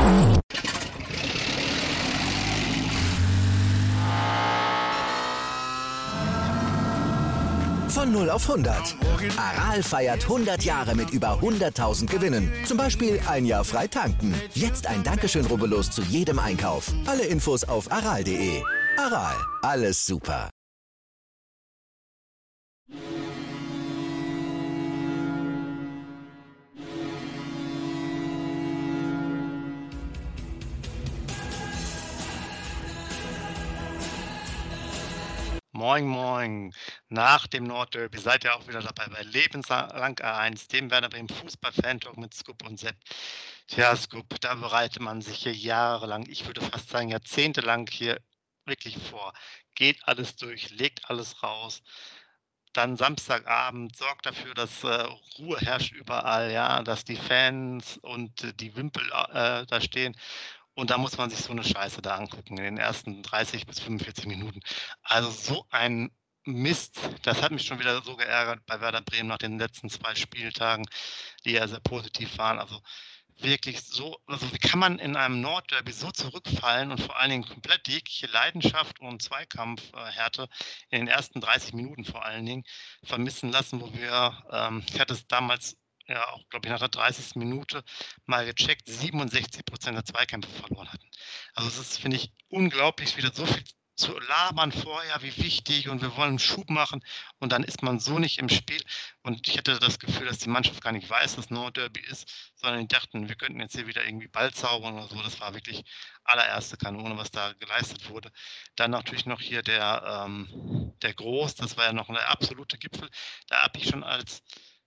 Von 0 auf 100. Aral feiert 100 Jahre mit über 100.000 Gewinnen. Zum Beispiel ein Jahr frei tanken. Jetzt ein Dankeschön, rubbellos zu jedem Einkauf. Alle Infos auf aral.de. Aral, alles super. Moin, moin. Nach dem Nordderby seid ihr auch wieder dabei bei Lebenslang A1, dem Werder Bremen Fußball-Fan-Talk mit Scoop und Sepp. Tja, Scoop, da bereitet man sich hier jahrelang, ich würde fast sagen jahrzehntelang hier wirklich vor. Geht alles durch, legt alles raus. Dann Samstagabend sorgt dafür, dass Ruhe herrscht überall, ja, dass die Fans und die Wimpel da stehen. Und da muss man sich so eine Scheiße da angucken in den ersten 30 bis 45 Minuten. Also so ein Mist, das hat mich schon wieder so geärgert bei Werder Bremen nach den letzten 2 Spieltagen, die ja sehr positiv waren. Also wirklich so, also wie kann man in einem Nordderby so zurückfallen und vor allen Dingen komplett jegliche Leidenschaft und Zweikampfhärte in den ersten 30 Minuten vor allen Dingen vermissen lassen, wo wir, ich hatte es damals ja auch, glaube ich, nach der 30. Minute mal gecheckt, 67% der Zweikämpfe verloren hatten. Also es ist, finde ich, unglaublich, wieder so viel zu labern vorher, wie wichtig und wir wollen einen Schub machen und dann ist man so nicht im Spiel und ich hatte das Gefühl, dass die Mannschaft gar nicht weiß, dass Nordderby ist, sondern die dachten, wir könnten jetzt hier wieder irgendwie Ball zaubern oder so. Das war wirklich allererste Kanone, was da geleistet wurde. Dann natürlich noch hier der Groß, das war ja noch der absolute Gipfel. Da habe ich schon als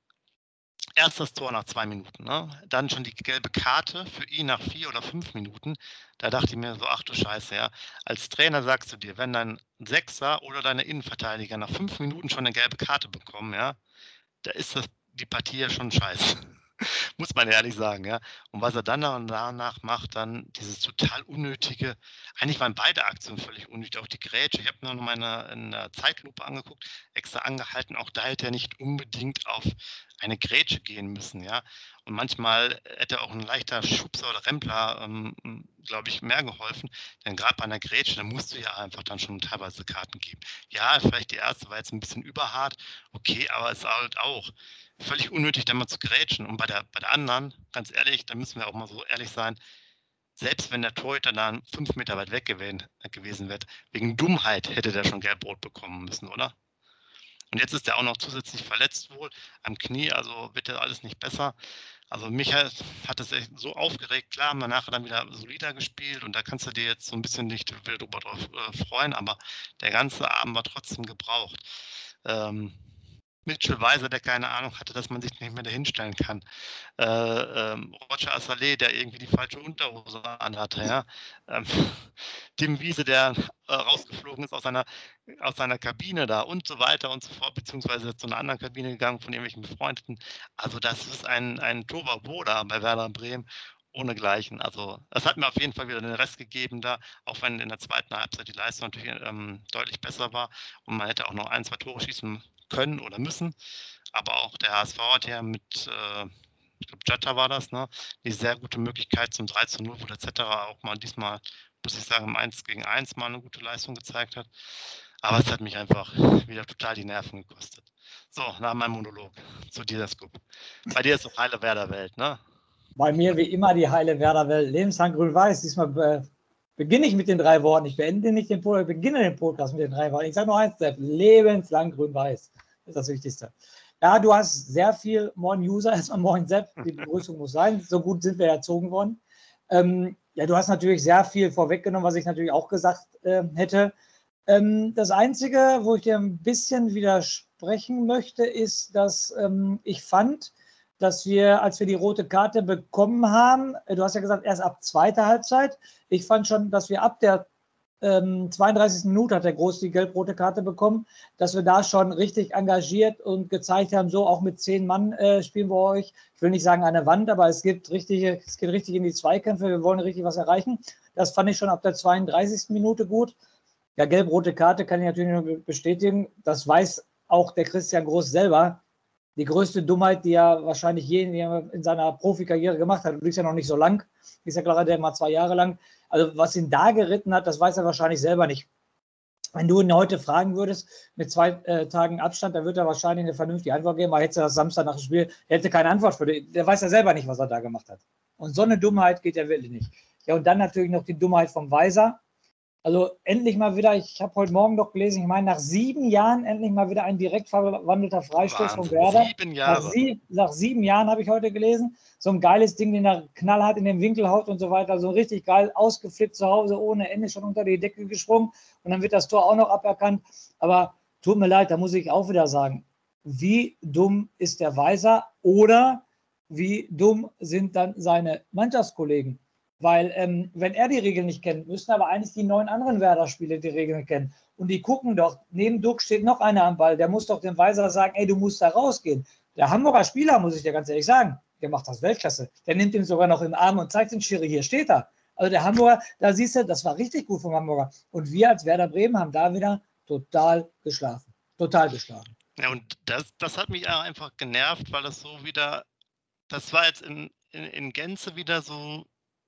erstes Tor nach 2 Minuten, ne? Dann schon die gelbe Karte für ihn nach 4 oder 5 Minuten. Da dachte ich mir so, ach du Scheiße, ja. Als Trainer sagst du dir, wenn dein Sechser oder deine Innenverteidiger nach 5 Minuten schon eine gelbe Karte bekommen, ja, da ist die Partie ja schon scheiße. Muss man ehrlich sagen, ja. Und was er dann danach macht, dann dieses total unnötige, eigentlich waren beide Aktionen völlig unnötig, auch die Grätsche. Ich habe mir noch mal in der Zeitlupe angeguckt, extra angehalten, auch da hätte er nicht unbedingt auf eine Grätsche gehen müssen, ja. Und manchmal hätte auch ein leichter Schubser oder Rempler, glaube ich, mehr geholfen. Denn gerade bei einer Grätsche, da musst du ja einfach dann schon teilweise Karten geben. Ja, vielleicht die erste war jetzt ein bisschen überhart, okay, aber es ist halt auch völlig unnötig, da mal zu grätschen. Und bei der anderen, ganz ehrlich, da müssen wir auch mal so ehrlich sein, selbst wenn der Torhüter dann 5 Meter weit weg gewesen wäre, wegen Dummheit hätte der schon gelb-rot bekommen müssen, oder? Und jetzt ist er auch noch zusätzlich verletzt wohl am Knie, also wird ja alles nicht besser. Also mich hat es echt so aufgeregt. Klar, haben wir nachher dann wieder solider gespielt und da kannst du dir jetzt so ein bisschen nicht wieder drüber drauf freuen, aber der ganze Abend war trotzdem gebraucht. Mitchell Weiser, der keine Ahnung hatte, dass man sich nicht mehr dahinstellen kann. Roger Assalé, der irgendwie die falsche Unterhose anhatte. Ja? Tim Wiese, der rausgeflogen ist aus seiner Kabine da und so weiter und so fort, beziehungsweise zu einer anderen Kabine gegangen von irgendwelchen Befreundeten. Also das ist ein Tohuwabohu da bei Werder Bremen ohnegleichen. Also es hat mir auf jeden Fall wieder den Rest gegeben da, auch wenn in der zweiten Halbzeit die Leistung natürlich deutlich besser war und man hätte auch noch 1, 2 Tore schießen können oder müssen. Aber auch der HSV hat ja mit, ich glaube, Jatta war das, ne, die sehr gute Möglichkeit zum 3:0, wo der Zetterer auch mal diesmal, muss ich sagen, im 1 gegen 1 mal eine gute Leistung gezeigt hat. Aber es hat mich einfach wieder total die Nerven gekostet. So, nach meinem Monolog zu dir, Scoop. Bei dir ist doch heile Werder-Welt, ne? Bei mir wie immer die heile Werder-Welt. Lebenslang grün-weiß. Diesmal beginne ich mit den 3 Worten. Ich beende nicht den Podcast, beginne den Podcast mit den 3 Worten. Ich sage noch eins, Sepp. Lebenslang grün-weiß. Das ist das Wichtigste. Ja, du hast sehr viel Moin User. Erstmal Moin Sepp. Die Begrüßung muss sein. So gut sind wir erzogen worden. Ja, du hast natürlich sehr viel vorweggenommen, was ich natürlich auch gesagt hätte. Das Einzige, wo ich dir ein bisschen widersprechen möchte, ist, dass ich fand, dass wir, als wir die rote Karte bekommen haben, du hast ja gesagt, erst ab zweiter Halbzeit. Ich fand schon, dass wir ab der 32. Minute hat der Groß die gelb-rote Karte bekommen, dass wir da schon richtig engagiert und gezeigt haben, so auch mit 10 Mann spielen wir euch. Ich will nicht sagen an der Wand, aber es geht richtig in die Zweikämpfe, wir wollen richtig was erreichen. Das fand ich schon ab der 32. Minute gut. Ja, gelb-rote Karte kann ich natürlich nur bestätigen. Das weiß auch der Christian Groß selber. die größte Dummheit, die er wahrscheinlich je in seiner Profikarriere gemacht hat. Du bist ja noch nicht so lang, ist ja gerade der mal 2 Jahre lang. Also was ihn da geritten hat, das weiß er wahrscheinlich selber nicht. Wenn du ihn heute fragen würdest, mit 2 Tagen Abstand, dann wird er wahrscheinlich eine vernünftige Antwort geben, aber hätte er das Samstag nach dem Spiel, er hätte keine Antwort für den. Der weiß ja selber nicht, was er da gemacht hat. Und so eine Dummheit geht ja wirklich nicht. Ja, und dann natürlich noch die Dummheit vom Weiser. Also endlich mal wieder, ich habe heute Morgen doch gelesen, ich meine, nach 7 Jahren endlich mal wieder ein direkt verwandelter Freistoß von Werder. 7 Jahre. Nach 7 Jahren habe ich heute gelesen. So ein geiles Ding, den er knallhart in den Winkel haut und so weiter. So richtig geil ausgeflippt zu Hause, ohne Ende schon unter die Decke gesprungen. Und dann wird das Tor auch noch aberkannt. Aber tut mir leid, da muss ich auch wieder sagen, wie dumm ist der Weiser oder wie dumm sind dann seine Mannschaftskollegen? Weil wenn er die Regeln nicht kennt, müssen aber eigentlich die 9 anderen Werder-Spieler die Regeln kennen. Und die gucken doch, neben Duck steht noch einer am Ball, der muss doch dem Weiser sagen, ey, du musst da rausgehen. Der Hamburger Spieler, muss ich dir ganz ehrlich sagen, der macht das Weltklasse. Der nimmt ihn sogar noch im Arm und zeigt den Schiri, hier steht er. Also der Hamburger, da siehst du, das war richtig gut vom Hamburger. Und wir als Werder Bremen haben da wieder total geschlafen. Total geschlafen. Ja, und das hat mich einfach genervt, weil das so wieder, das war jetzt in Gänze wieder so,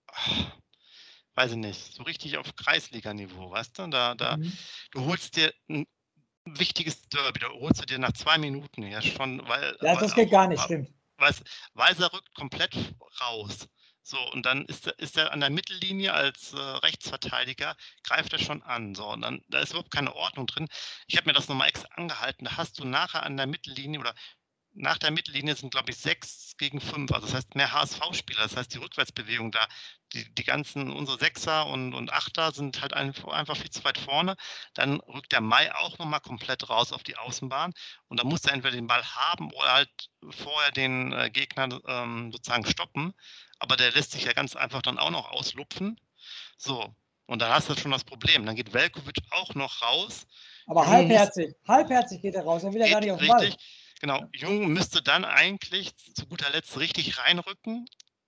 weiß ich nicht, so richtig auf Kreisliga-Niveau, weißt du? Du holst dir ein wichtiges Derby, da holst du dir nach 2 Minuten ja schon, weil... Ja, das geht gar nicht, stimmt. Weiser rückt komplett raus. So, und dann ist er an der Mittellinie als Rechtsverteidiger, greift er schon an. So, und dann, da ist überhaupt keine Ordnung drin. Ich habe mir das nochmal extra angehalten, da hast du nachher an der Mittellinie oder nach der Mittellinie sind, glaube ich, 6 gegen 5. Also das heißt mehr HSV-Spieler. Das heißt, die Rückwärtsbewegung da, die ganzen, unsere Sechser und Achter sind halt einfach viel zu weit vorne. Dann rückt der Mai auch nochmal komplett raus auf die Außenbahn. Und dann muss er entweder den Ball haben oder halt vorher den Gegner sozusagen stoppen. Aber der lässt sich ja ganz einfach dann auch noch auslupfen. So, und dann hast du schon das Problem. Dann geht Veljković auch noch raus. Aber halbherzig geht er raus. Er will ja gar nicht auf den Ball. Genau, Jung müsste dann eigentlich zu guter Letzt richtig reinrücken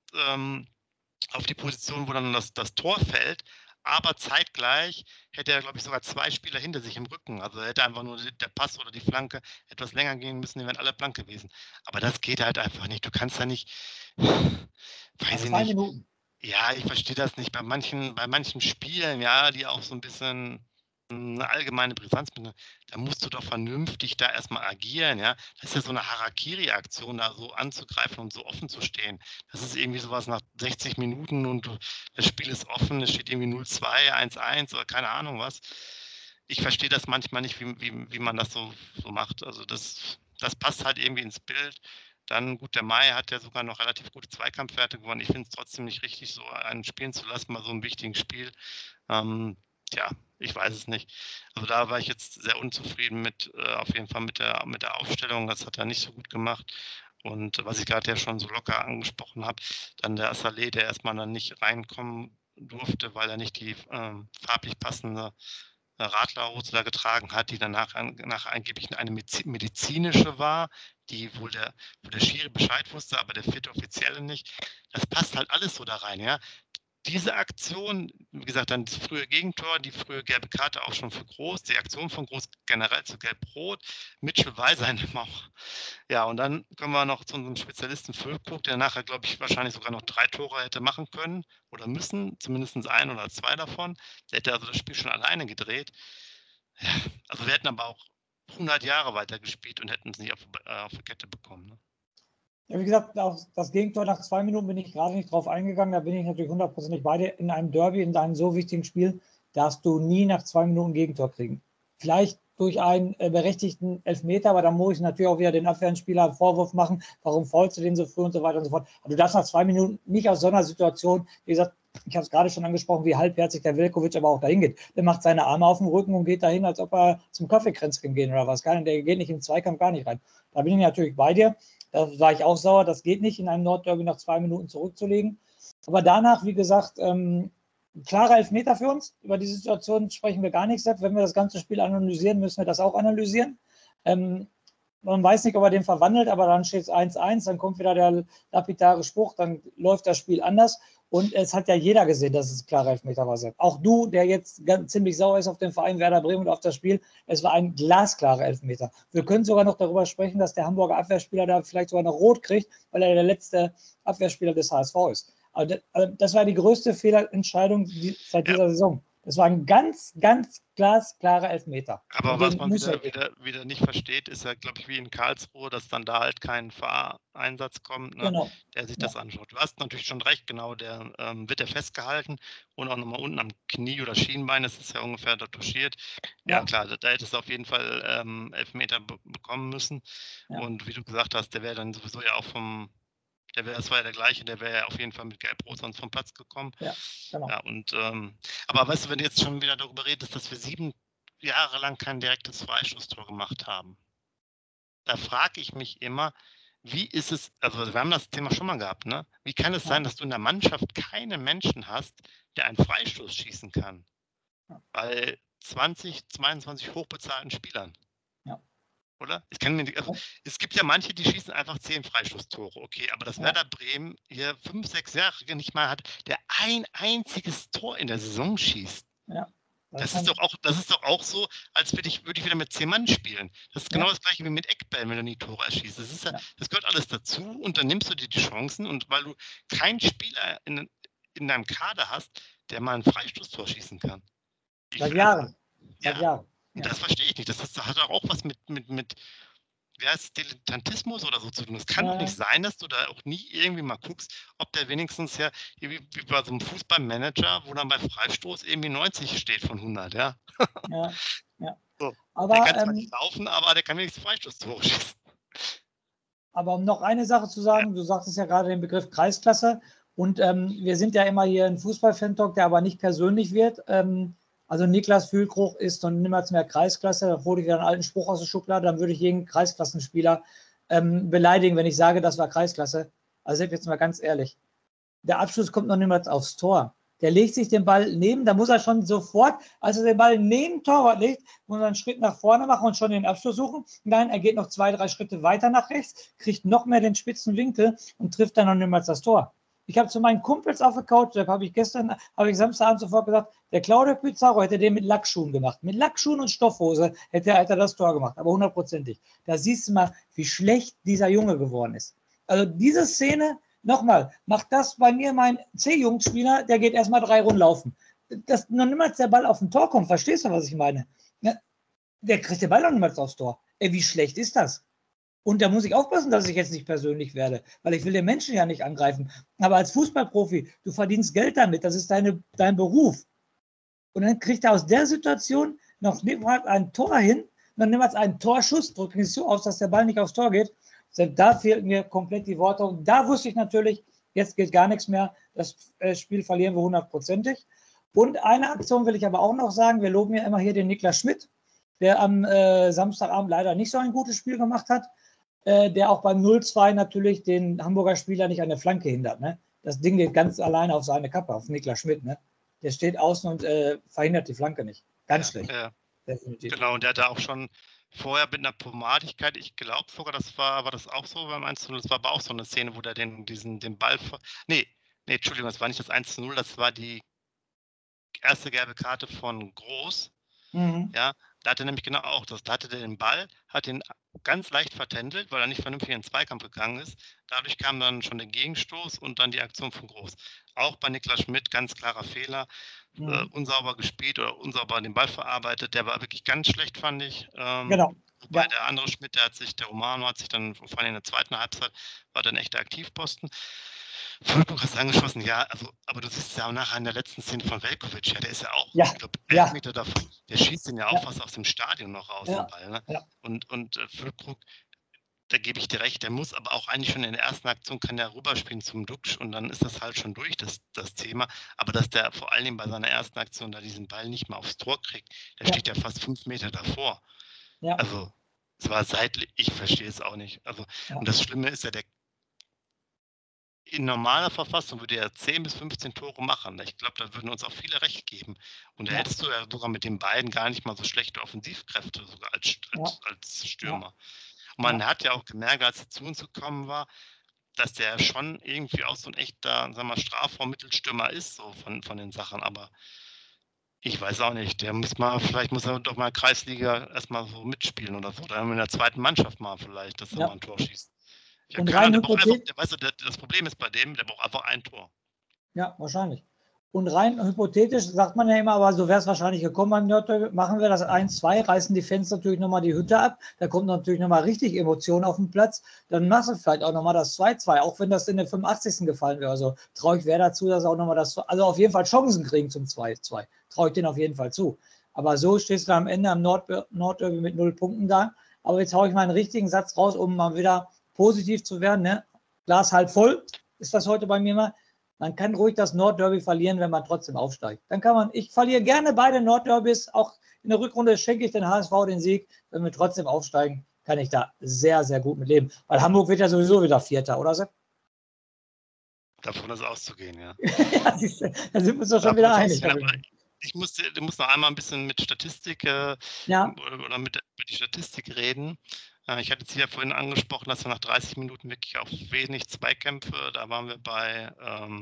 auf die Position, wo dann das Tor fällt. Aber zeitgleich hätte er, glaube ich, sogar 2 Spieler hinter sich im Rücken. Also hätte einfach nur der Pass oder die Flanke etwas länger gehen müssen, die wären alle blank gewesen. Aber das geht halt einfach nicht. Du kannst da nicht, weiß ich nicht. Minuten. Ja, ich verstehe das nicht. Bei manchen Spielen, ja, die auch so ein bisschen eine allgemeine Brisanz, da musst du doch vernünftig da erstmal agieren, ja. Das ist ja so eine Harakiri-Aktion, da so anzugreifen und so offen zu stehen. Das ist irgendwie sowas nach 60 Minuten und das Spiel ist offen, es steht irgendwie 0-2, 1-1 oder keine Ahnung was. Ich verstehe das manchmal nicht, wie man das so macht. Also das passt halt irgendwie ins Bild. Dann, gut, der Mai hat ja sogar noch relativ gute Zweikampfwerte gewonnen. Ich finde es trotzdem nicht richtig, so einen spielen zu lassen bei so einem wichtigen Spiel. Ja, ich weiß es nicht. Also da war ich jetzt sehr unzufrieden mit, auf jeden Fall mit der Aufstellung. Das hat er nicht so gut gemacht. Und was ich gerade ja schon so locker angesprochen habe, dann der Assalé, der erstmal dann nicht reinkommen durfte, weil er nicht die farblich passende Radlerhose da getragen hat, die danach angeblich eine medizinische war, wo der Schiri Bescheid wusste, aber der 4. Offizielle nicht. Das passt halt alles so da rein, ja. Diese Aktion, wie gesagt, dann das frühe Gegentor, die frühe gelbe Karte auch schon für Groß, die Aktion von Groß generell zu Gelb-Rot, Mitchell Weiser in dem auch. Ja, und dann kommen wir noch zu unserem Spezialisten Füllkrug, der nachher, glaube ich, wahrscheinlich sogar noch 3 Tore hätte machen können oder müssen, zumindest 1 oder 2 davon. Der hätte also das Spiel schon alleine gedreht. Ja, also wir hätten aber auch 100 Jahre weiter gespielt und hätten es nicht auf die Kette bekommen. Ne? Ja, wie gesagt, auf das Gegentor nach 2 Minuten bin ich gerade nicht drauf eingegangen. Da bin ich natürlich 100% bei dir. In einem Derby, in einem so wichtigen Spiel, darfst du nie nach 2 Minuten Gegentor kriegen. Vielleicht durch einen berechtigten Elfmeter, aber dann muss ich natürlich auch wieder den Abwehrspieler einen Vorwurf machen, warum faulst du den so früh und so weiter und so fort. Aber du darfst nach 2 Minuten nicht aus so einer Situation, wie gesagt, ich habe es gerade schon angesprochen, wie halbherzig der Veljković aber auch dahin geht. Der macht seine Arme auf dem Rücken und geht dahin, als ob er zum Kaffeekränzchen gehen oder was. Der geht nicht in den Zweikampf, gar nicht rein. Da bin ich natürlich bei dir. Da war ich auch sauer, das geht nicht, in einem Nordderby nach 2 Minuten zurückzulegen. Aber danach, wie gesagt, klarer Elfmeter für uns. Über die Situation sprechen wir gar nicht. Wenn wir das ganze Spiel analysieren, müssen wir das auch analysieren. Man weiß nicht, ob er den verwandelt, aber dann steht es 1-1, dann kommt wieder der lapidare Spruch, dann läuft das Spiel anders. Und es hat ja jeder gesehen, dass es ein klarer Elfmeter war. Auch du, der jetzt ziemlich sauer ist auf den Verein Werder Bremen und auf das Spiel, es war ein glasklarer Elfmeter. Wir können sogar noch darüber sprechen, dass der Hamburger Abwehrspieler da vielleicht sogar noch rot kriegt, weil er der letzte Abwehrspieler des HSV ist. Aber das war die größte Fehlentscheidung seit dieser Saison. Das war ein ganz, ganz glasklarer Elfmeter. Aber was man wieder nicht versteht, ist ja, glaube ich, wie in Karlsruhe, dass dann da halt kein Fahreinsatz kommt, ne, Genau. der sich das anschaut. Du hast natürlich schon recht, genau, der wird ja festgehalten und auch nochmal unten am Knie oder Schienbein, das ist ja ungefähr da touchiert. Ja, klar, da hättest du auf jeden Fall Elfmeter bekommen müssen. Ja. Und wie du gesagt hast, der wäre dann sowieso ja auch das war ja der gleiche, der wäre ja auf jeden Fall mit Gelb-Rot sonst vom Platz gekommen. Ja, genau. Ja, und, aber weißt du, wenn du jetzt schon wieder darüber redest, dass wir 7 Jahre lang kein direktes Freistoßtor gemacht haben, da frage ich mich immer, wie ist es, also wir haben das Thema schon mal gehabt, ne? Wie kann es sein, dass du in der Mannschaft keinen Menschen hast, der einen Freistoß schießen kann? Bei 20, 22 hochbezahlten Spielern. Oder? Es gibt ja manche, die schießen einfach 10 Freistoßtore, okay, aber das Werder Bremen hier 5, 6 Jahre nicht mal hat, der ein einziges Tor in der Saison schießt. Ja. Das ist doch auch so, als würde ich wieder mit 10 Mann spielen. Das ist genau das gleiche wie mit Eckbällen, wenn du nie Tore erschießt. Das gehört alles dazu und dann nimmst du dir die Chancen und weil du keinen Spieler in deinem Kader hast, der mal ein Freistoßtor schießen kann. Seit Jahren. Seit Jahren. Ja. Das verstehe ich nicht. Das hat auch was mit wie heißt Dilettantismus oder so zu tun. Es kann doch nicht sein, dass du da auch nie irgendwie mal guckst, ob der wenigstens wie bei so einem Fußballmanager, wo dann bei Freistoß irgendwie 90 steht von 100, ja. Ja. So. Aber, der kann zwar nicht laufen, aber der kann wenigstens Freistoßtore schießen. Aber um noch eine Sache zu sagen, du sagtest ja gerade den Begriff Kreisklasse und wir sind ja immer hier ein Fußball-Fan-Talk, der aber nicht persönlich wird. Also Niklas Füllkrug ist und niemals mehr Kreisklasse. Da hole ich wieder einen alten Spruch aus der Schublade. Dann würde ich jeden Kreisklassenspieler beleidigen, wenn ich sage, das war Kreisklasse. Also jetzt mal ganz ehrlich. Der Abschluss kommt noch niemals aufs Tor. Der legt sich den Ball neben, da muss er schon sofort, als er den Ball neben Torwart legt, muss er einen Schritt nach vorne machen und schon den Abschluss suchen. Nein, er geht noch 2, 3 Schritte weiter nach rechts, kriegt noch mehr den spitzen Winkel und trifft dann noch niemals das Tor. Ich habe zu meinen Kumpels auf der Couch, habe ich Samstagabend sofort gesagt, der Claudio Pizarro hätte den mit Lackschuhen gemacht. Mit Lackschuhen und Stoffhose hätte er das Tor gemacht, aber 100%. Da siehst du mal, wie schlecht dieser Junge geworden ist. Also diese Szene, nochmal, macht das bei mir mein C-Jugendspieler, der geht erstmal 3 Runden laufen. Dass noch niemals der Ball auf den Tor kommt, verstehst du, was ich meine? Der kriegt den Ball noch niemals aufs Tor. Ey, wie schlecht ist das? Und da muss ich aufpassen, dass ich jetzt nicht persönlich werde, weil ich will den Menschen ja nicht angreifen. Aber als Fußballprofi, du verdienst Geld damit, das ist dein Beruf. Und dann kriegt er aus der Situation noch niemals ein Tor hin, noch niemals einen Torschuss, drückt nicht so aus, dass der Ball nicht aufs Tor geht. Da fehlten mir komplett die Worte. Und da wusste ich natürlich, jetzt geht gar nichts mehr, das Spiel verlieren wir 100%. Und eine Aktion will ich aber auch noch sagen, wir loben ja immer hier den Niklas Schmidt, der am Samstagabend leider nicht so ein gutes Spiel gemacht hat. Der auch beim 0-2 natürlich den Hamburger Spieler nicht an der Flanke hindert. Ne? Das Ding geht ganz alleine auf seine Kappe, auf Niklas Schmidt. Ne? Der steht außen und verhindert die Flanke nicht. Ganz schlecht. Ja. Definitiv. Genau, und der hat da auch schon vorher mit einer Pomadigkeit, ich glaube sogar, war das auch so beim 1:0, das war aber auch so eine Szene, wo der den Ball, Entschuldigung, das war nicht das 1:0, das war die erste gelbe Karte von Groß. Ja, da hat er nämlich genau auch das. Da hatte der den Ball, hat ihn ganz leicht vertändelt, weil er nicht vernünftig in den Zweikampf gegangen ist. Dadurch kam dann schon der Gegenstoß und dann die Aktion von Groß. Auch bei Niklas Schmidt ganz klarer Fehler, unsauber gespielt oder unsauber den Ball verarbeitet. Der war wirklich ganz schlecht, fand ich. Genau. Wobei der andere Schmidt, der Romano hat sich dann, vor allem in der zweiten Halbzeit, war dann echter Aktivposten. Füllkrug hast angeschossen, ja, aber du siehst ja auch nachher in der letzten Szene von Velkovic, der ist ja auch, ich glaube, 11 Meter davon, der schießt den ja auch fast aus dem Stadion noch raus, den Ball. Ne? Ja. Und Füllkrug, da gebe ich dir recht, der muss aber auch eigentlich schon in der ersten Aktion, kann der rüberspielen zum Duxch und dann ist das halt schon durch, das Thema. Aber dass der vor allen Dingen bei seiner ersten Aktion da diesen Ball nicht mal aufs Tor kriegt, der steht ja fast 5 Meter davor. Ja. Also, es war seitlich, ich verstehe es auch nicht. Also, und das Schlimme ist ja, in normaler Verfassung würde er 10 bis 15 Tore machen. Ich glaube, da würden uns auch viele recht geben. Und da hättest du ja sogar mit den beiden gar nicht mal so schlechte Offensivkräfte, sogar als Stürmer. man hat ja auch gemerkt, als er zu uns gekommen war, dass der schon irgendwie auch so ein echter, sagen wir mal, Strafraum-Mittelstürmer ist, so von den Sachen, aber ich weiß auch nicht, vielleicht muss er doch mal Kreisliga erstmal so mitspielen oder so, oder in der zweiten Mannschaft mal vielleicht, dass er mal ein Tor schießt. Und rein weißt du, das Problem ist bei dem, der braucht einfach ein Tor. Ja, wahrscheinlich. Und rein hypothetisch sagt man ja immer, aber so wäre es wahrscheinlich gekommen beim Nordderby, machen wir das 1-2, reißen die Fans natürlich nochmal die Hütte ab, da kommt natürlich nochmal richtig Emotion auf den Platz, dann machst du vielleicht auch nochmal das 2-2, auch wenn das in der 85. gefallen wäre. Also traue ich wer dazu, dass auch nochmal also auf jeden Fall Chancen kriegen zum 2-2. Traue ich denen auf jeden Fall zu. Aber so stehst du am Ende am Nordderby mit 0 Punkten da. Aber jetzt haue ich mal einen richtigen Satz raus, um mal wieder positiv zu werden. Ne? Glas halb voll ist das heute bei mir mal. Man kann ruhig das Nordderby verlieren, wenn man trotzdem aufsteigt. Ich verliere gerne beide Nordderbys. Auch in der Rückrunde schenke ich den HSV den Sieg. Wenn wir trotzdem aufsteigen, kann ich da sehr, sehr gut mit leben. Weil Hamburg wird ja sowieso wieder Vierter, oder Sepp? Davon ist auszugehen, ja. Ja, da sind wir uns doch schon wieder einig. Du musst noch einmal ein bisschen mit Statistik oder mit die Statistik reden. Ich hatte es ja vorhin angesprochen, dass wir nach 30 Minuten wirklich auch wenig Zweikämpfe, da waren wir bei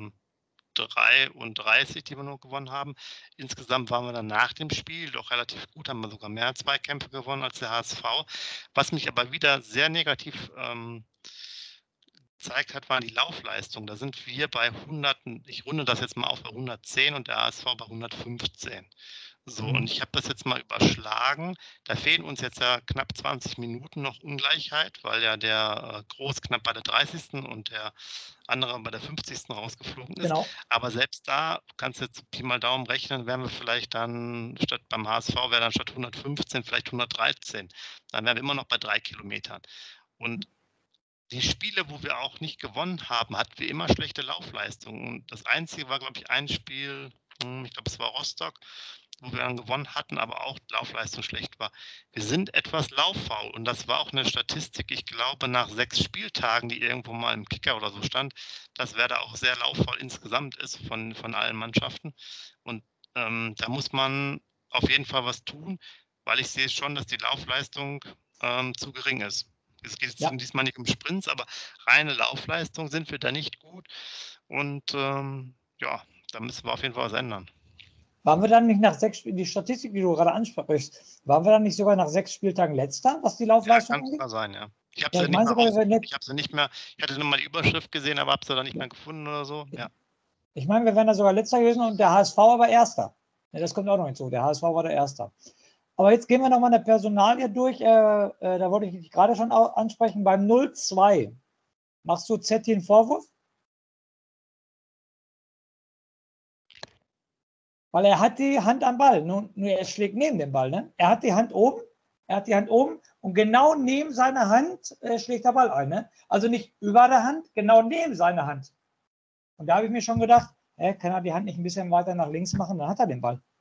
33, die wir nur gewonnen haben. Insgesamt waren wir dann nach dem Spiel doch relativ gut, haben wir sogar mehr Zweikämpfe gewonnen als der HSV. Was mich aber wieder sehr negativ gezeigt hat, waren die Laufleistungen. Da sind wir bei 100, ich runde das jetzt mal auf bei 110 und der HSV bei 115. So, und ich habe das jetzt mal überschlagen. Da fehlen uns jetzt ja knapp 20 Minuten noch Ungleichheit, weil ja der Groß knapp bei der 30. und der andere bei der 50. rausgeflogen ist. Genau. Aber selbst da kannst du jetzt Pi mal Daumen rechnen, wären wir vielleicht dann beim HSV wäre dann statt 115 vielleicht 113. Dann wären wir immer noch bei 3 Kilometern. Und die Spiele, wo wir auch nicht gewonnen haben, hatten wir immer schlechte Laufleistungen. Und das Einzige war, glaube ich, ein Spiel, ich glaube, es war Rostock, wo wir dann gewonnen hatten, aber auch die Laufleistung schlecht war. Wir sind etwas lauffaul und das war auch eine Statistik, ich glaube, nach 6 Spieltagen, die irgendwo mal im Kicker oder so stand, dass Werder auch sehr lauffaul insgesamt ist von allen Mannschaften. Und da muss man auf jeden Fall was tun, weil ich sehe schon, dass die Laufleistung zu gering ist. Es geht jetzt diesmal nicht um Sprints, aber reine Laufleistung sind wir da nicht gut. Und da müssen wir auf jeden Fall was ändern. Waren wir dann nicht nach 6 Spieltagen, die Statistik, die du gerade ansprichst, waren wir dann nicht sogar nach 6 Spieltagen letzter, was die Laufleistung angeht? Ja, kann sein, ja. Ich habe sie nicht mehr, ich hatte nur mal die Überschrift gesehen, aber habe sie dann nicht mehr gefunden oder so. Ja. Ich meine, wir wären da sogar letzter gewesen und der HSV aber erster. Ja, das kommt auch noch hinzu, der HSV war der Erster. Aber jetzt gehen wir nochmal eine Personalie durch, da wollte ich dich gerade schon ansprechen, beim 0-2. Machst du Zetti einen Vorwurf? Weil er hat die Hand am Ball. Nur er schlägt neben dem Ball. Ne? Er hat die Hand oben. Und genau neben seiner Hand schlägt der Ball ein. Ne? Also nicht über der Hand, genau neben seiner Hand. Und da habe ich mir schon gedacht, kann er die Hand nicht ein bisschen weiter nach links machen, dann hat er den Ball.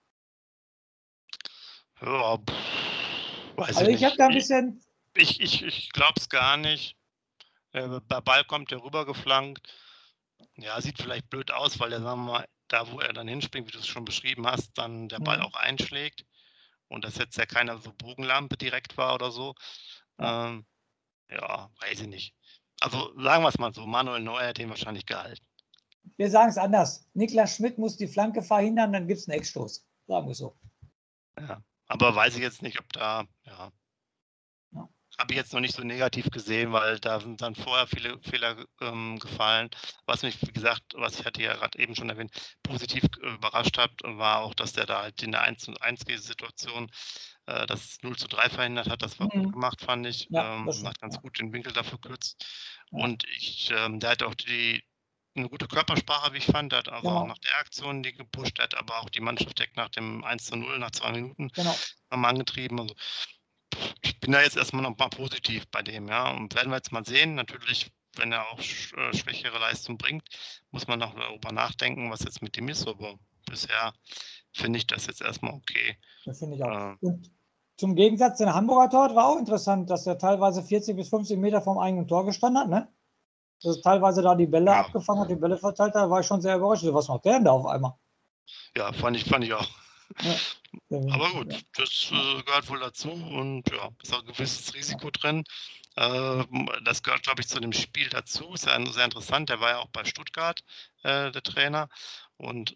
Ja, weiß ich habe da ein bisschen... Ich glaube es gar nicht. Der Ball kommt ja rübergeflankt. Ja, sieht vielleicht blöd aus, weil der, sagen wir mal, da wo er dann hinspringt, wie du es schon beschrieben hast, dann der Ball auch einschlägt und das jetzt ja keine so Bogenlampe direkt war oder so. Weiß ich nicht. Also sagen wir es mal so, Manuel Neuer hat den wahrscheinlich gehalten. Wir sagen es anders. Niklas Schmidt muss die Flanke verhindern, dann gibt es einen Eckstoß. Sagen wir es so. Ja, aber weiß ich jetzt nicht, ob da, habe ich jetzt noch nicht so negativ gesehen, weil da sind dann vorher viele Fehler gefallen. Was mich, wie gesagt, was ich hatte ja gerade eben schon erwähnt, positiv überrascht hat, war auch, dass der da halt in der 1-1-Situation das 0-3 verhindert hat. Das war gut gemacht, fand ich. Hat ganz gut den Winkel dafür verkürzt. Ja. Und der hat auch eine gute Körpersprache, wie ich fand. Der hat also auch nach der Aktion die gepusht, der hat aber auch die Mannschaft direkt nach dem 1-0, nach 2 Minuten nochmal angetrieben. Also, ich bin da jetzt erstmal noch mal positiv bei dem, ja. Und werden wir jetzt mal sehen. Natürlich, wenn er auch schwächere Leistung bringt, muss man noch darüber nachdenken, was jetzt mit dem ist. Aber bisher finde ich das jetzt erstmal okay. Das finde ich auch. Und zum Gegensatz, der Hamburger Tor war auch interessant, dass er teilweise 40 bis 50 Meter vom eigenen Tor gestanden hat, ne? Dass er teilweise da die Bälle abgefangen hat, die Bälle verteilt hat, war ich schon sehr überrascht. Was macht der denn da auf einmal? Ja, fand ich auch. Ja. Aber gut, das gehört wohl dazu und ist auch ein gewisses Risiko drin. Das gehört, glaube ich, zu dem Spiel dazu. Ist ja sehr interessant. Der war ja auch bei Stuttgart, der Trainer. Und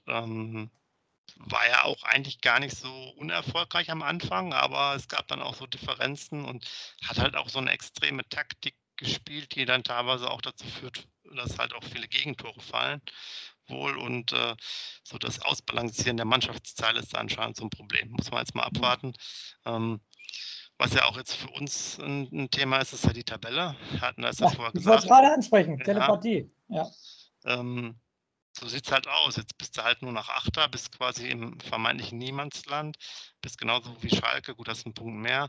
war ja auch eigentlich gar nicht so unerfolgreich am Anfang, aber es gab dann auch so Differenzen und hat halt auch so eine extreme Taktik gespielt, die dann teilweise auch dazu führt, dass halt auch viele Gegentore fallen wohl und so das Ausbalancieren der Mannschaftsteile ist da anscheinend so ein Problem. Muss man jetzt mal abwarten. Was ja auch jetzt für uns ein Thema ist, ist ja die Tabelle. Hatten das ja vorher Ich wollte es gesagt. gerade ansprechen, Telepathie. Ja. So sieht es halt aus. Jetzt bist du halt nur noch Achter, bist quasi im vermeintlichen Niemandsland, bist genauso wie Schalke, gut, hast einen Punkt mehr.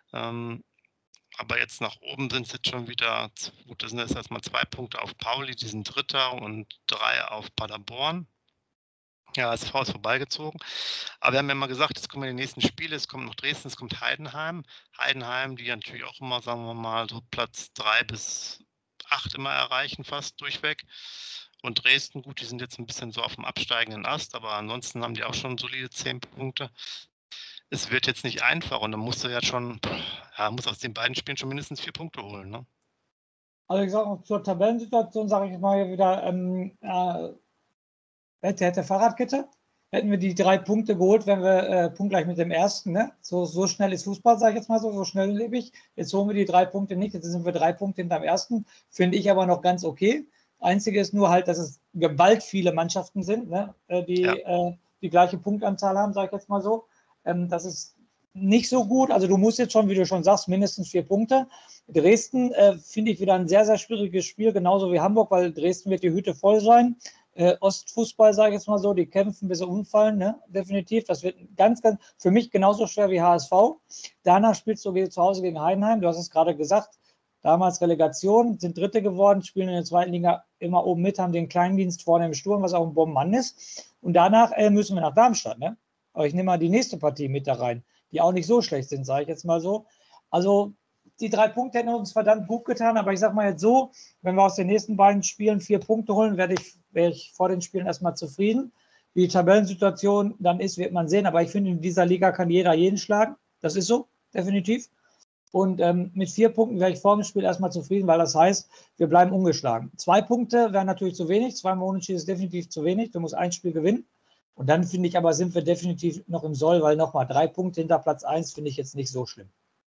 Aber jetzt nach oben sind es jetzt schon wieder, gut, das sind jetzt erstmal 2 Punkte auf Pauli, die sind Dritter und 3 auf Paderborn. Ja, SV ist vorbeigezogen. Aber wir haben ja mal gesagt, jetzt kommen die nächsten Spiele, es kommt noch Dresden, es kommt Heidenheim. Heidenheim, die natürlich auch immer, sagen wir mal, so Platz 3 bis 8 immer erreichen, fast durchweg. Und Dresden, gut, die sind jetzt ein bisschen so auf dem absteigenden Ast, aber ansonsten haben die auch schon solide 10 Punkte. Es wird jetzt nicht einfach und dann musst du ja schon, muss aus den beiden Spielen schon mindestens 4 Punkte holen, ne? Also ich sage zur Tabellensituation, sage ich mal wieder, hätte Fahrradkette, hätten wir die 3 Punkte geholt, wenn wir punktgleich mit dem ersten, ne? So schnell ist Fußball, sage ich jetzt mal so schnelllebig. Jetzt holen wir die 3 Punkte nicht, jetzt sind wir 3 Punkte hinterm ersten, finde ich aber noch ganz okay. Einzige ist nur halt, dass es gewalt viele Mannschaften sind, ne? Die gleiche Punktanzahl haben, sage ich jetzt mal so. Das ist nicht so gut. Also du musst jetzt schon, wie du schon sagst, mindestens 4 Punkte. Dresden finde ich wieder ein sehr, sehr schwieriges Spiel, genauso wie Hamburg, weil Dresden wird die Hütte voll sein. Ostfußball, sage ich jetzt mal so, die kämpfen, bis sie umfallen, ne? Definitiv. Das wird ganz, ganz, für mich genauso schwer wie HSV. Danach spielst du zu Hause gegen Heidenheim, du hast es gerade gesagt, damals Relegation, sind Dritte geworden, spielen in der zweiten Liga immer oben mit, haben den Kleindienst vorne im Sturm, was auch ein Bombenmann ist. Und danach müssen wir nach Darmstadt, ne? Aber ich nehme mal die nächste Partie mit da rein, die auch nicht so schlecht sind, sage ich jetzt mal so. Also die 3 Punkte hätten uns verdammt gut getan, aber ich sage mal jetzt so, wenn wir aus den nächsten beiden Spielen 4 Punkte holen, wäre ich vor den Spielen erstmal zufrieden. Wie die Tabellensituation dann ist, wird man sehen, aber ich finde, in dieser Liga kann jeder jeden schlagen. Das ist so, definitiv. Und mit 4 Punkten wäre ich vor dem Spiel erstmal zufrieden, weil das heißt, wir bleiben ungeschlagen. 2 Punkte wären natürlich zu wenig, 2 Mal Unentschieden ist definitiv zu wenig, du musst ein Spiel gewinnen. Und dann finde ich aber, sind wir definitiv noch im Soll, weil nochmal 3 Punkte hinter Platz 1 finde ich jetzt nicht so schlimm.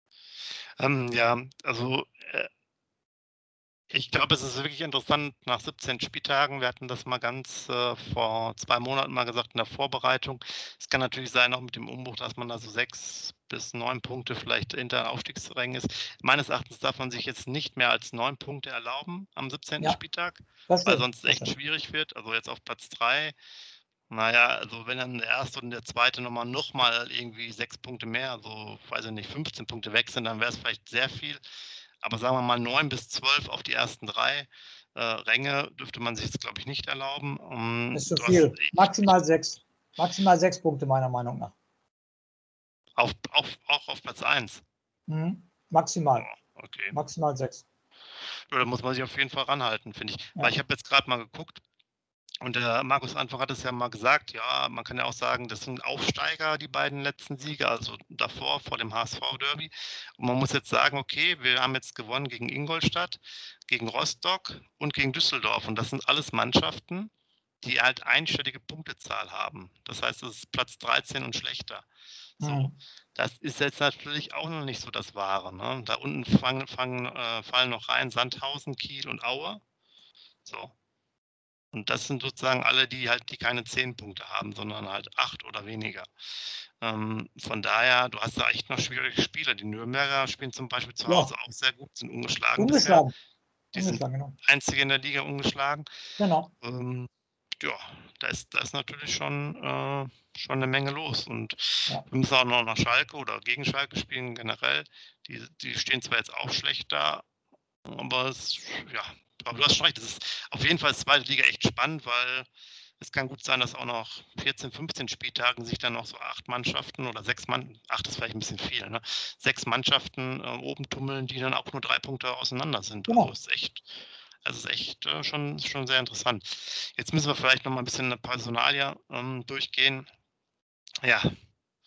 Also ich glaube, es ist wirklich interessant nach 17 Spieltagen. Wir hatten das mal ganz vor 2 Monaten mal gesagt in der Vorbereitung. Es kann natürlich sein, auch mit dem Umbruch, dass man da so 6 bis 9 Punkte vielleicht hinter Aufstiegsrängen ist. Meines Erachtens darf man sich jetzt nicht mehr als 9 Punkte erlauben am 17. Spieltag, weil sonst echt schwierig wird. Also jetzt auf Platz 3. Naja, also wenn dann der erste und der zweite nochmal irgendwie 6 Punkte mehr, also weiß ich nicht, 15 Punkte weg sind, dann wäre es vielleicht sehr viel. Aber sagen wir mal 9 bis 12 auf die ersten 3 Ränge dürfte man sich jetzt, glaube ich, nicht erlauben. Das ist zu viel. Maximal 6. Maximal 6 Punkte meiner Meinung nach. Auch auf Platz 1? Maximal. Oh, okay. Maximal 6. Ja, da muss man sich auf jeden Fall ranhalten, finde ich. Ja. Weil ich habe jetzt gerade mal geguckt, und der Markus Anfang hat es ja mal gesagt, ja, man kann ja auch sagen, das sind Aufsteiger, die beiden letzten Siege, also davor, vor dem HSV-Derby. Und man muss jetzt sagen, okay, wir haben jetzt gewonnen gegen Ingolstadt, gegen Rostock und gegen Düsseldorf. Und das sind alles Mannschaften, die halt einstellige Punktezahl haben. Das heißt, es ist Platz 13 und schlechter. So, das ist jetzt natürlich auch noch nicht so das Wahre. Ne? Da unten fallen noch rein Sandhausen, Kiel und Aue. So. Und das sind sozusagen alle, die keine 10 Punkte haben, sondern halt 8 oder weniger. Von daher, du hast da echt noch schwierige Spiele. Die Nürnberger spielen zum Beispiel zu Hause auch sehr gut, sind ungeschlagen bisher. Die sind einzige in der Liga ungeschlagen. Genau. Da ist natürlich schon eine Menge los. Und wir müssen auch noch nach Schalke oder gegen Schalke spielen generell. Die stehen zwar jetzt auch schlecht da, aber aber du hast schon recht, das ist auf jeden Fall zweite Liga echt spannend, weil es kann gut sein, dass auch noch 14, 15 Spieltagen sich dann noch so 8 Mannschaften oder 6 Mannschaften, 8 ist vielleicht ein bisschen viel, ne? 6 Mannschaften oben tummeln, die dann auch nur 3 Punkte auseinander sind. Genau. Also ist echt schon sehr interessant. Jetzt müssen wir vielleicht noch mal ein bisschen eine Personalie durchgehen. Ja,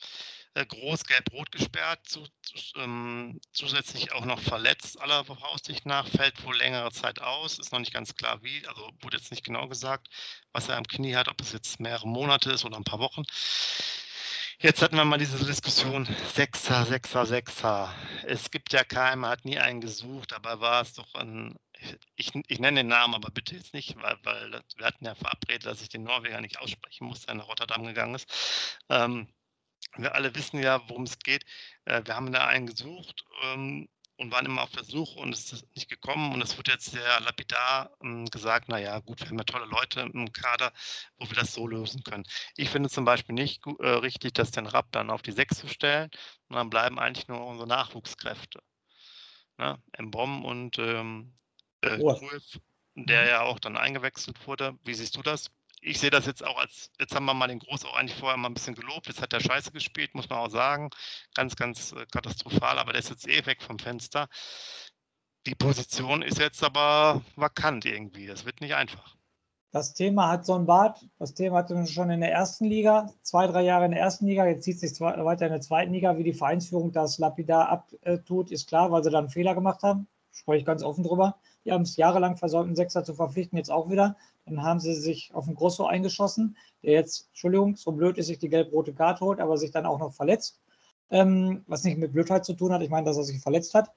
groß gelb-rot gesperrt, zusätzlich auch noch verletzt, aller Voraussicht nach, fällt wohl längere Zeit aus, ist noch nicht ganz klar wie, also wurde jetzt nicht genau gesagt, was er am Knie hat, ob es jetzt mehrere Monate ist oder ein paar Wochen. Jetzt hatten wir mal diese Diskussion, Sechser. Es gibt ja keinen, man hat nie einen gesucht, aber war es doch ich nenne den Namen, aber bitte jetzt nicht, weil wir hatten ja verabredet, dass ich den Norweger nicht aussprechen muss, der nach Rotterdam gegangen ist. Wir alle wissen ja, worum es geht. Wir haben da einen gesucht und waren immer auf der Suche und es ist nicht gekommen. Und es wird jetzt sehr lapidar gesagt, naja, gut, wir haben ja tolle Leute im Kader, wo wir das so lösen können. Ich finde zum Beispiel nicht richtig, das den Rapp dann auf die 6 zu stellen. Und dann bleiben eigentlich nur unsere Nachwuchskräfte. Ne? Mbom und Gruev, der ja auch dann eingewechselt wurde. Wie siehst du das? Ich sehe das jetzt auch jetzt haben wir mal den Groß auch eigentlich vorher mal ein bisschen gelobt, jetzt hat der Scheiße gespielt, muss man auch sagen, ganz katastrophal, aber der ist jetzt weg vom Fenster. Die Position ist jetzt aber vakant irgendwie, das wird nicht einfach. Das Thema hat so ein Bart, das Thema hatten wir schon in der ersten Liga, 2-3 Jahre in der ersten Liga, jetzt zieht es sich weiter in der zweiten Liga, wie die Vereinsführung das lapidar abtut, ist klar, weil sie dann einen Fehler gemacht haben, spreche ich ganz offen drüber. Die haben es jahrelang versäumt, einen Sechser zu verpflichten, jetzt auch wieder. Dann haben sie sich auf den Grosso eingeschossen, der jetzt, Entschuldigung, so blöd ist, sich die gelb-rote Karte holt, aber sich dann auch noch verletzt. Was nicht mit Blödheit zu tun hat, ich meine, dass er sich verletzt hat.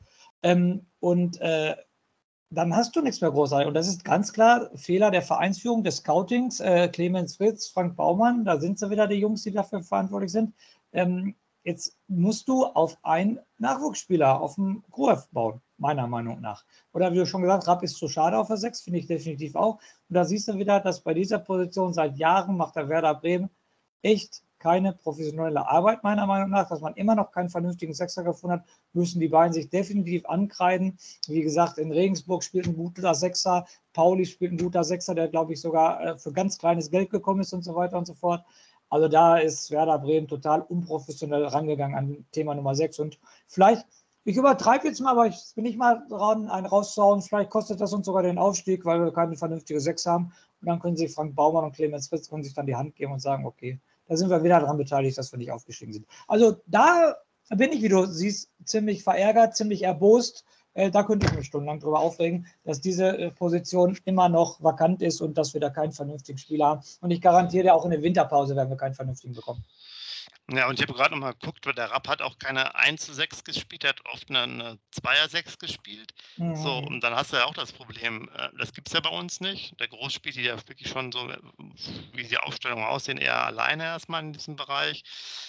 Dann hast du nichts mehr großartig. Und das ist ganz klar Fehler der Vereinsführung, des Scoutings. Clemens Fritz, Frank Baumann, da sind sie wieder die Jungs, die dafür verantwortlich sind. Jetzt musst du auf einen Nachwuchsspieler, auf den Gruev bauen, meiner Meinung nach. Oder wie du schon gesagt hast, Rapp ist zu schade auf der 6, finde ich definitiv auch. Und da siehst du wieder, dass bei dieser Position seit Jahren macht der Werder Bremen echt keine professionelle Arbeit, meiner Meinung nach, dass man immer noch keinen vernünftigen Sechser gefunden hat, müssen die beiden sich definitiv ankreiden. Wie gesagt, in Regensburg spielt ein guter Sechser, Pauli spielt ein guter Sechser, der, glaube ich, sogar für ganz kleines Geld gekommen ist und so weiter und so fort. Also da ist Werder Bremen total unprofessionell rangegangen an Thema Nummer 6. Und vielleicht, ich übertreibe jetzt mal, aber ich bin nicht mal dran, einen rauszuhauen, vielleicht kostet das uns sogar den Aufstieg, weil wir keine vernünftige 6 haben. Und dann können sich Frank Baumann und Clemens Fritz können sich dann die Hand geben und sagen, okay, da sind wir wieder daran beteiligt, dass wir nicht aufgestiegen sind. Also da bin ich, wie du siehst, ziemlich verärgert, ziemlich erbost. Da könnte ich mich stundenlang drüber aufregen, dass diese Position immer noch vakant ist und dass wir da keinen vernünftigen Spieler haben. Und ich garantiere dir, auch in der Winterpause werden wir keinen vernünftigen bekommen. Ja, und ich habe gerade nochmal geguckt, der Rapp hat auch keine 1:6 gespielt, der hat oft eine 2:6 gespielt. So, und dann hast du ja auch das Problem, das gibt es ja bei uns nicht. Der Groß spielt die ja wirklich schon so, wie die Aufstellungen aussehen, eher alleine erstmal in diesem Bereich.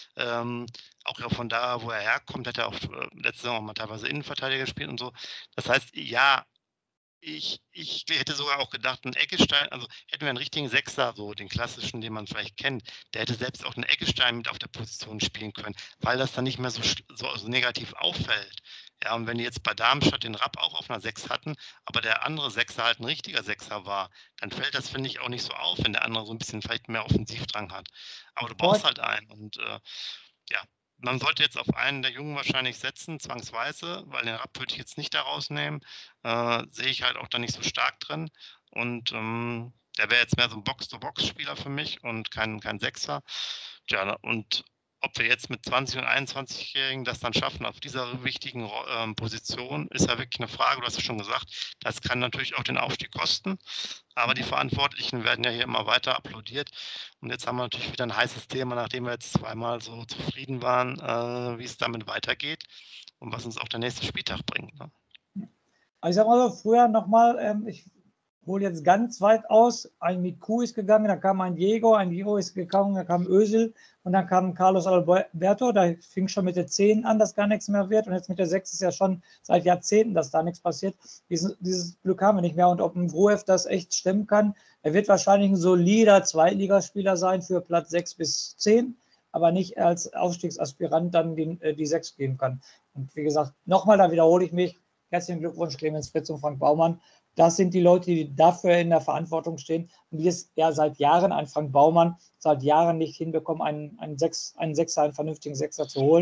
Auch ja von da, wo er herkommt, hat er auch letzte Saison auch mal teilweise Innenverteidiger gespielt und so. Das heißt, ja, ich hätte sogar auch gedacht, ein Eggestein, also hätten wir einen richtigen Sechser, so den klassischen, den man vielleicht kennt, der hätte selbst auch einen Eggestein mit auf der Position spielen können, weil das dann nicht mehr so negativ auffällt. Ja, und wenn die jetzt bei Darmstadt den Rapp auch auf einer 6 hatten, aber der andere Sechser halt ein richtiger Sechser war, dann fällt das, finde ich, auch nicht so auf, wenn der andere so ein bisschen vielleicht mehr Offensivdrang hat. Aber du brauchst halt einen und ja, man sollte jetzt auf einen der Jungen wahrscheinlich setzen, zwangsweise, weil den Rapp würde ich jetzt nicht da rausnehmen. Sehe ich halt auch da nicht so stark drin. Und der wäre jetzt mehr so ein Box-to-Box-Spieler für mich und kein Sechser. Tja, und ob wir jetzt mit 20- und 21-Jährigen das dann schaffen auf dieser wichtigen Position, ist ja wirklich eine Frage. Du hast ja schon gesagt, das kann natürlich auch den Aufstieg kosten. Aber die Verantwortlichen werden ja hier immer weiter applaudiert. Und jetzt haben wir natürlich wieder ein heißes Thema, nachdem wir jetzt zweimal so zufrieden waren, wie es damit weitergeht und was uns auch der nächste Spieltag bringt. Ne? Also ich sag mal so, früher nochmal, ich hole jetzt ganz weit aus, ein Miku ist gegangen, dann kam ein Diego ist gekommen, dann kam Özil und dann kam Carlos Alberto, da fing schon mit der 10 an, dass gar nichts mehr wird und jetzt mit der 6 ist ja schon seit Jahrzehnten, dass da nichts passiert. Dieses Glück haben wir nicht mehr und ob ein Gruev das echt stemmen kann, er wird wahrscheinlich ein solider Zweitligaspieler sein für Platz 6 bis 10, aber nicht als Aufstiegsaspirant dann die 6 geben kann. Und wie gesagt, nochmal, da wiederhole ich mich, herzlichen Glückwunsch Clemens Fritz und Frank Baumann. Das sind die Leute, die dafür in der Verantwortung stehen und die es ja seit Jahren, ein Frank Baumann, seit Jahren nicht hinbekommen, einen vernünftigen Sechser zu holen.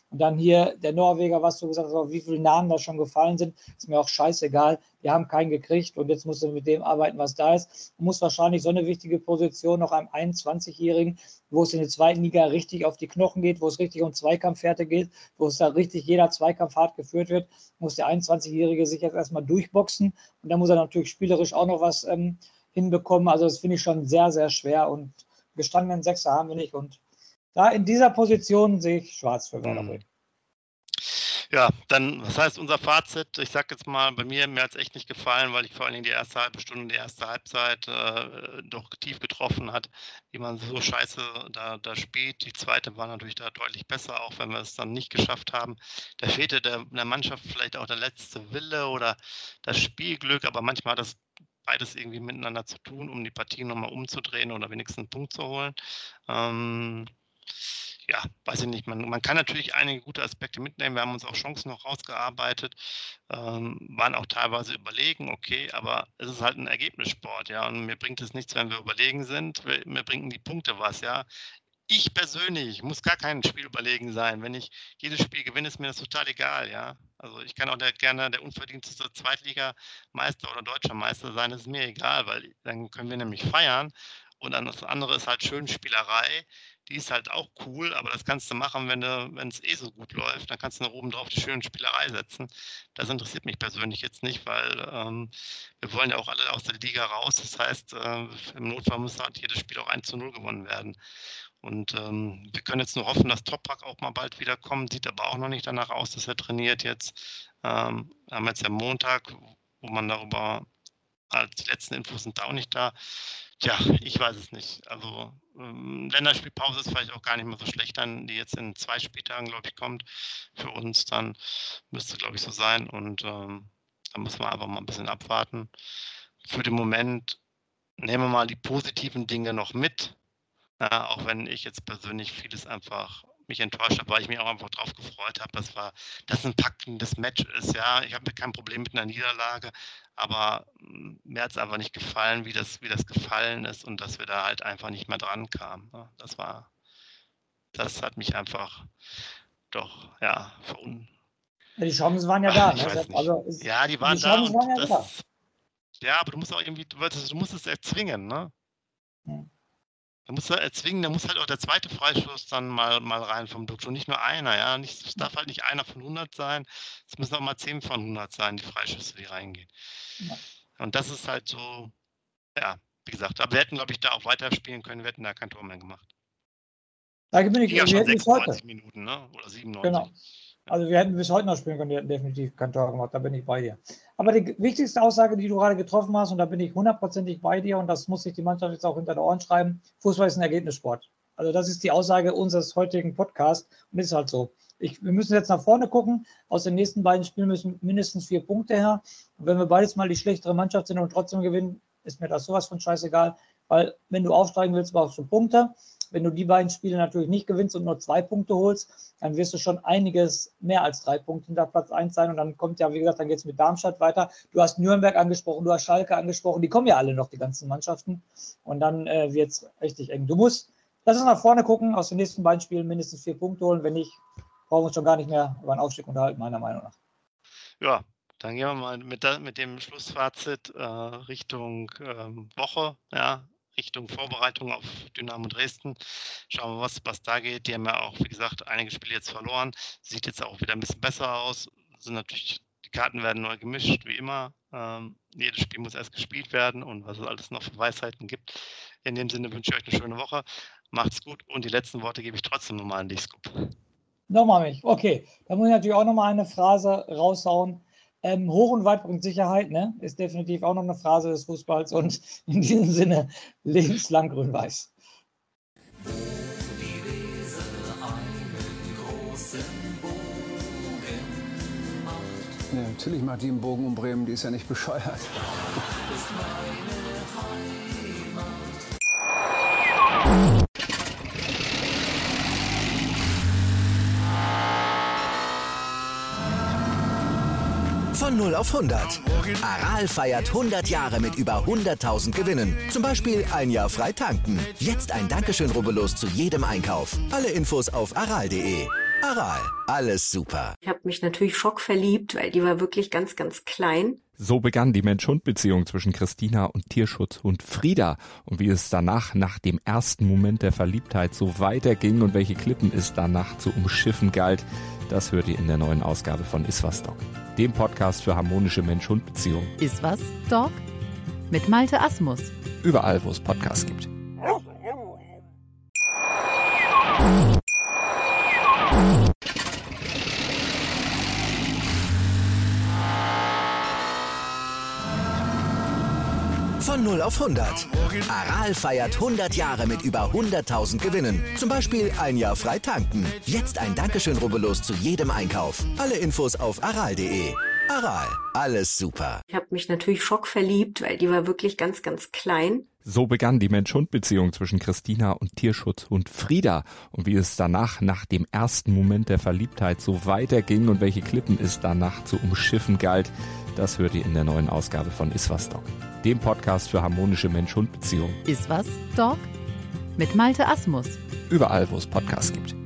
Und dann hier der Norweger, was du gesagt hast, wie viele Namen da schon gefallen sind, ist mir auch scheißegal. Wir haben keinen gekriegt und jetzt musst du mit dem arbeiten, was da ist. Du musst wahrscheinlich so eine wichtige Position noch einem 21-Jährigen, wo es in der zweiten Liga richtig auf die Knochen geht, wo es richtig um Zweikampfwerte geht, wo es da richtig jeder Zweikampf hart geführt wird, muss der 21-Jährige sich jetzt erstmal durchboxen und dann muss er natürlich spielerisch auch noch was hinbekommen. Also das finde ich schon sehr, sehr schwer und gestandenen Sechser haben wir nicht und da in dieser Position sehe ich schwarz für Werder Bremen. Ja, dann, was heißt unser Fazit? Ich sage jetzt mal, mir hat es echt nicht gefallen, weil ich vor allen Dingen die erste halbe Stunde, die erste Halbzeit doch tief getroffen hat, wie man so scheiße da spielt. Die zweite war natürlich da deutlich besser, auch wenn wir es dann nicht geschafft haben. Da fehlte der Mannschaft vielleicht auch der letzte Wille oder das Spielglück, aber manchmal hat das beides irgendwie miteinander zu tun, um die Partie nochmal umzudrehen oder wenigstens einen Punkt zu holen. Ja, weiß ich nicht, man kann natürlich einige gute Aspekte mitnehmen, wir haben uns auch Chancen noch rausgearbeitet, waren auch teilweise überlegen, okay, aber es ist halt ein Ergebnissport, ja, und mir bringt es nichts, wenn wir überlegen sind, mir bringen die Punkte was, ja. Ich persönlich muss gar kein Spiel überlegen sein, wenn ich jedes Spiel gewinne, ist mir das total egal, ja. Also ich kann auch gerne der unverdienteste Zweitligameister oder deutscher Meister sein, das ist mir egal, weil dann können wir nämlich feiern und dann das andere ist halt schön Spielerei. Die ist halt auch cool, aber das kannst du machen, wenn es so gut läuft. Dann kannst du noch oben drauf die schöne Spielerei setzen. Das interessiert mich persönlich jetzt nicht, weil wir wollen ja auch alle aus der Liga raus. Das heißt, im Notfall muss halt jedes Spiel auch 1:0 gewonnen werden. Und wir können jetzt nur hoffen, dass Toprak auch mal bald wiederkommt. Sieht aber auch noch nicht danach aus, dass er trainiert jetzt. Haben jetzt ja Montag, wo man darüber, die letzten Infos sind da auch nicht da. Tja, ich weiß es nicht. Also Länderspielpause ist vielleicht auch gar nicht mehr so schlecht, dann die jetzt in 2 Spieltagen, glaube ich, kommt für uns. Dann müsste, glaube ich, so sein. Und dann müssen wir einfach mal ein bisschen abwarten. Für den Moment nehmen wir mal die positiven Dinge noch mit. Auch wenn ich jetzt persönlich vieles einfach mich enttäuscht habe, weil ich mich auch einfach drauf gefreut habe, dass ein packendes Match ist. Ja, ich habe kein Problem mit einer Niederlage, aber mir hat es einfach nicht gefallen, wie das gefallen ist und dass wir da halt einfach nicht mehr dran kamen. Das hat mich einfach doch, ja, Die Chancen waren ja da. Ja, die waren da. Ja, aber du musst auch irgendwie, du musst es erzwingen, ne? Da muss er erzwingen, da muss halt auch der zweite Freistoß dann mal rein vom Duxch und nicht nur einer, ja. Es darf halt nicht einer von 100 sein, es müssen auch mal 10 von 100 sein, die Freischüsse, die reingehen. Ja. Und das ist halt so, ja, wie gesagt, aber wir hätten, glaube ich, da auch weiter spielen können, wir hätten da kein Tor mehr gemacht. Da bin ich schon 96 Minuten, ne? Oder 97. Genau. Also wir hätten bis heute noch spielen können, die hätten definitiv kein Tor gemacht, da bin ich bei dir. Aber die wichtigste Aussage, die du gerade getroffen hast, und da bin ich 100%ig bei dir, und das muss sich die Mannschaft jetzt auch hinter den Ohren schreiben, Fußball ist ein Ergebnissport. Also das ist die Aussage unseres heutigen Podcasts und ist halt so. Wir müssen jetzt nach vorne gucken, aus den nächsten beiden Spielen müssen mindestens 4 Punkte her. Und wenn wir beides mal die schlechtere Mannschaft sind und trotzdem gewinnen, ist mir das sowas von scheißegal, weil wenn du aufsteigen willst, brauchst du Punkte. Wenn du die beiden Spiele natürlich nicht gewinnst und nur 2 Punkte holst, dann wirst du schon einiges mehr als 3 Punkte hinter Platz 1 sein. Und dann kommt ja, wie gesagt, dann geht es mit Darmstadt weiter. Du hast Nürnberg angesprochen, du hast Schalke angesprochen. Die kommen ja alle noch, die ganzen Mannschaften. Und dann wird es richtig eng. Lass uns nach vorne gucken, aus den nächsten beiden Spielen mindestens 4 Punkte holen. Wenn nicht, brauchen wir uns schon gar nicht mehr über einen Aufstieg unterhalten, meiner Meinung nach. Ja, dann gehen wir mal mit dem Schlussfazit Richtung Woche, ja. Richtung Vorbereitung auf Dynamo Dresden. Schauen wir, was da geht. Die haben ja auch, wie gesagt, einige Spiele jetzt verloren. Sieht jetzt auch wieder ein bisschen besser aus. Die Karten werden neu gemischt, wie immer. Jedes Spiel muss erst gespielt werden und was es alles noch für Weisheiten gibt. In dem Sinne wünsche ich euch eine schöne Woche. Macht's gut und die letzten Worte gebe ich trotzdem nochmal an dich, Scoop. Nochmal mich. Okay, da muss ich natürlich auch nochmal eine Phrase raushauen. Hoch- und Weitpunkt-Sicherheit, ne, ist definitiv auch noch eine Phrase des Fußballs und in diesem Sinne lebenslang grün-weiß. Ja, natürlich macht die einen Bogen um Bremen, die ist ja nicht bescheuert. Von 0 auf 100. Aral feiert 100 Jahre mit über 100.000 Gewinnen. Zum Beispiel ein Jahr frei tanken. Jetzt ein Dankeschön, rubbellos zu jedem Einkauf. Alle Infos auf aral.de. Aral, alles super. Ich habe mich natürlich schockverliebt, weil die war wirklich ganz, ganz klein. So begann die Mensch-Hund-Beziehung zwischen Christina und Tierschutzhund Frieda. Und wie es danach, nach dem ersten Moment der Verliebtheit, so weiterging und welche Klippen es danach zu umschiffen galt, das hört ihr in der neuen Ausgabe von Iswas Dog, dem Podcast für harmonische Mensch-Hund-Beziehungen. Iswas Dog mit Malte Asmus. Überall, wo es Podcasts gibt. Von 0 auf 100. Aral feiert 100 Jahre mit über 100.000 Gewinnen. Zum Beispiel ein Jahr frei tanken. Jetzt ein Dankeschön, rubbellos zu jedem Einkauf. Alle Infos auf aral.de. Aral, alles super. Ich habe mich natürlich schockverliebt, weil die war wirklich ganz, ganz klein. So begann die Mensch-Hund-Beziehung zwischen Christina und Tierschutzhund Frieda. Und wie es danach, nach dem ersten Moment der Verliebtheit, so weiterging und welche Klippen es danach zu umschiffen galt, das hört ihr in der neuen Ausgabe von Iswas Dog, dem Podcast für harmonische Mensch-Hund-Beziehungen. Iswas Dog mit Malte Asmus. Überall, wo es Podcasts gibt.